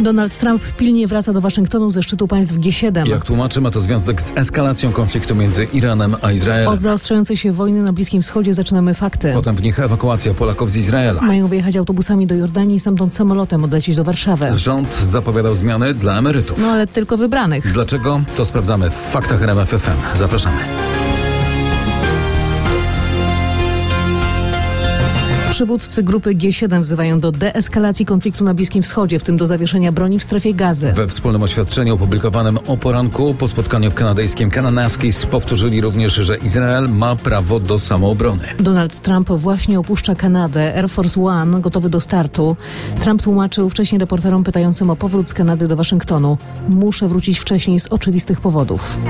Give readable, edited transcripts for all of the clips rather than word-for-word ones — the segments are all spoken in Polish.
Donald Trump pilnie wraca do Waszyngtonu ze szczytu państw G7. Jak tłumaczy, ma to związek z eskalacją konfliktu między Iranem a Izraelem. Od zaostrzającej się wojny na Bliskim Wschodzie zaczynamy fakty. Potem w nich ewakuacja Polaków z Izraela. Mają wyjechać autobusami do Jordanii i stamtąd samolotem odlecieć do Warszawy. Rząd zapowiadał zmiany dla emerytów. No ale tylko wybranych. Dlaczego? To sprawdzamy w faktach RMF FM. Zapraszamy. Przywódcy grupy G7 wzywają do deeskalacji konfliktu na Bliskim Wschodzie, w tym do zawieszenia broni w strefie Gazy. We wspólnym oświadczeniu opublikowanym o poranku po spotkaniu w kanadyjskim Kananaskis powtórzyli również, że Izrael ma prawo do samoobrony. Donald Trump właśnie opuszcza Kanadę. Air Force One gotowy do startu. Trump tłumaczył wcześniej reporterom pytającym o powrót z Kanady do Waszyngtonu. Muszę wrócić wcześniej z oczywistych powodów.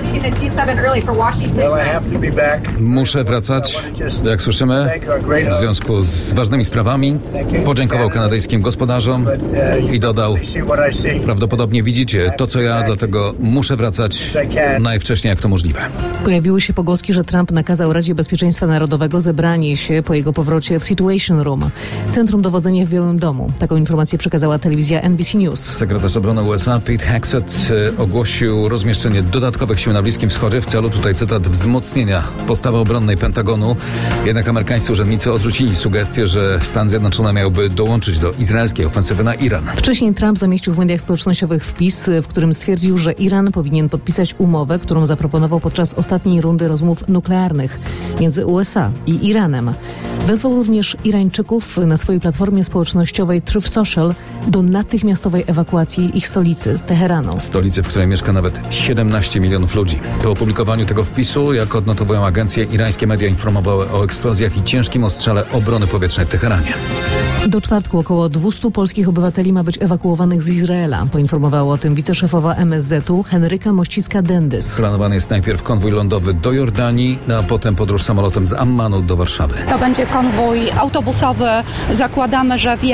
Muszę wracać, jak słyszymy, w związku z ważnymi sprawami. Podziękował kanadyjskim gospodarzom i dodał: prawdopodobnie widzicie to, co ja, dlatego muszę wracać najwcześniej, jak to możliwe. Pojawiły się pogłoski, że Trump nakazał Radzie Bezpieczeństwa Narodowego zebranie się po jego powrocie w Situation Room, centrum dowodzenia w Białym Domu. Taką informację przekazała telewizja NBC News. Sekretarz obrony USA Pete Hegseth ogłosił rozmieszczenie dodatkowych sił na Bliskim Wschodzie w celu, tutaj cytat, wzmocnienia postawy obronnej Pentagonu. Jednak amerykańscy urzędnicy odrzucili sugestię, że Stany Zjednoczone miałyby dołączyć do izraelskiej ofensywy na Iran. Wcześniej Trump zamieścił w mediach społecznościowych wpis, w którym stwierdził, że Iran powinien podpisać umowę, którą zaproponował podczas ostatniej rundy rozmów nuklearnych między USA i Iranem. Wezwał również Irańczyków na swojej platformie społecznościowej Truth Social do natychmiastowej ewakuacji ich stolicy, Teheranu. Stolicy, w której mieszka nawet 17 milionów ludzi. Po opublikowaniu tego wpisu, jak odnotowują agencje, irańskie media informowały o eksplozjach i ciężkim ostrzale obrony powietrznej w Teheranie. Do czwartku około 200 polskich obywateli ma być ewakuowanych z Izraela. Poinformowała o tym wiceszefowa MSZ-u Henryka Mościcka-Dendys. Planowany jest najpierw konwój lądowy do Jordanii, a potem podróż samolotem z Ammanu do Warszawy. To będzie konwój autobusowy. Zakładamy, że w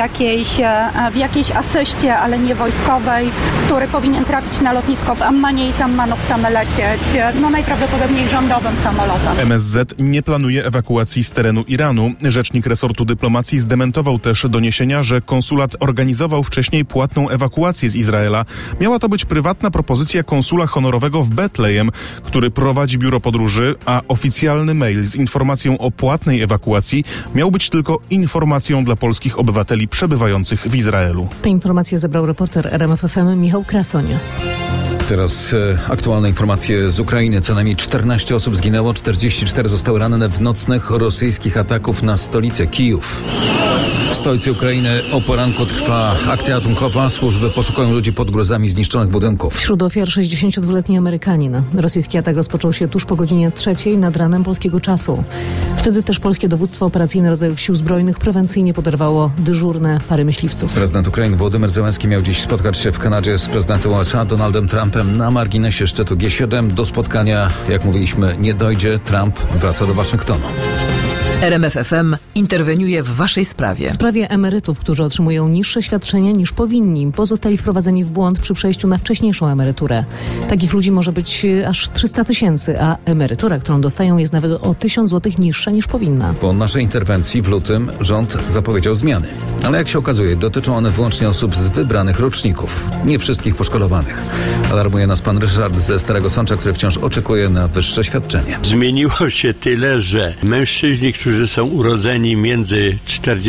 jakiejś asyście, ale nie wojskowej, który powinien trafić na lotnisko w Ammanie i z Ammanu chcemy lecieć najprawdopodobniej rządowym samolotem. MSZ nie planuje ewakuacji z terenu Iranu. Rzecznik resortu dyplomacji zdementował też doniesienia, że konsulat organizował wcześniej płatną ewakuację z Izraela. Miała to być prywatna propozycja konsula honorowego w Betlejem, który prowadzi biuro podróży, a oficjalny mail z informacją o płatnej ewakuacji miał być tylko informacją dla polskich obywateli przebywających w Izraelu. Tę informację zebrał reporter RMF FM Michał Krasoń. Teraz aktualne informacje z Ukrainy. Co najmniej 14 osób zginęło, 44 zostały ranne w nocnych rosyjskich ataków na stolicę Kijów. W stolicy Ukrainy o poranku trwa akcja ratunkowa. Służby poszukują ludzi pod gruzami zniszczonych budynków. Wśród ofiar 62-letni Amerykanin. Rosyjski atak rozpoczął się tuż po godzinie 3:00 nad ranem polskiego czasu. Wtedy też polskie dowództwo operacyjne rodzajów sił zbrojnych prewencyjnie poderwało dyżurne pary myśliwców. Prezydent Ukrainy Wołodymyr Zełenski miał dziś spotkać się w Kanadzie z prezydentem USA Donaldem Trumpem na marginesie szczytu G7. Do spotkania, jak mówiliśmy, nie dojdzie. Trump wraca do Waszyngtonu. RMF FM interweniuje w Waszej sprawie. W sprawie emerytów, którzy otrzymują niższe świadczenia niż powinni, pozostali wprowadzeni w błąd przy przejściu na wcześniejszą emeryturę. Takich ludzi może być aż 300 000, a emerytura, którą dostają, jest nawet o 1000 zł niższa niż powinna. Po naszej interwencji w lutym rząd zapowiedział zmiany. Ale jak się okazuje, dotyczą one wyłącznie osób z wybranych roczników. Nie wszystkich poszkodowanych. Alarmuje nas pan Ryszard ze Starego Sącza, który wciąż oczekuje na wyższe świadczenie. Zmieniło się tyle, że mężczyźni, którzy są urodzeni między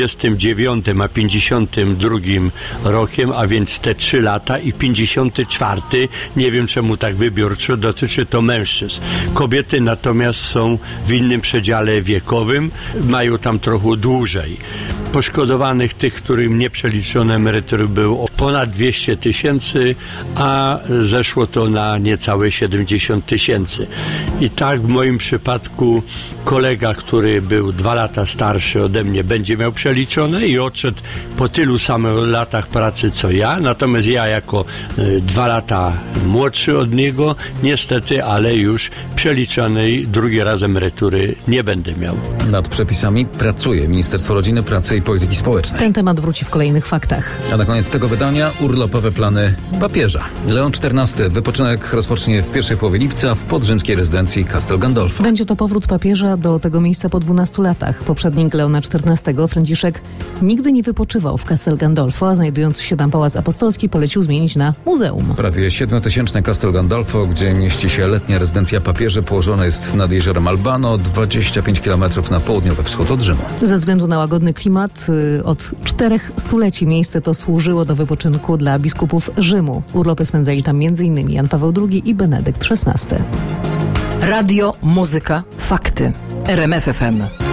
49 a 52 rokiem, a więc te 3 lata i 54, nie wiem czemu tak wybiórczo, dotyczy to mężczyzn. Kobiety natomiast są w innym przedziale wiekowym, mają tam trochę dłużej. Poszkodowanych tych, którym nie przeliczono emerytury, było ponad 200 000, a zeszło to na niecałe 70 000. I tak w moim przypadku kolega, który był 2 lata starszy ode mnie, będzie miał przeliczone i odszedł po tylu samych latach pracy co ja, natomiast ja jako 2 lata młodszy od niego, niestety, ale już przeliczonej drugi raz emerytury nie będę miał. Nad przepisami pracuje Ministerstwo Rodziny, Pracy europejskiej polityki społecznej. Ten temat wróci w kolejnych faktach. A na koniec tego wydania urlopowe plany papieża. Leon XIV wypoczynek rozpocznie w pierwszej połowie lipca w podrzymskiej rezydencji Castel Gandolfo. Będzie to powrót papieża do tego miejsca po 12 latach. Poprzednik Leona XIV, Franciszek, nigdy nie wypoczywał w Castel Gandolfo, a znajdujący się tam Pałac Apostolski polecił zmienić na muzeum. Prawie 7-tysięczny Castel Gandolfo, gdzie mieści się letnia rezydencja papieży, położone jest nad jeziorem Albano, 25 km na południowy wschód od Rzymu. Ze względu na łagodny klimat od 4 stuleci miejsce to służyło do wypoczynku dla biskupów Rzymu. Urlopy spędzali tam m.in. Jan Paweł II i Benedykt XVI. Radio, muzyka, fakty. RMF FM.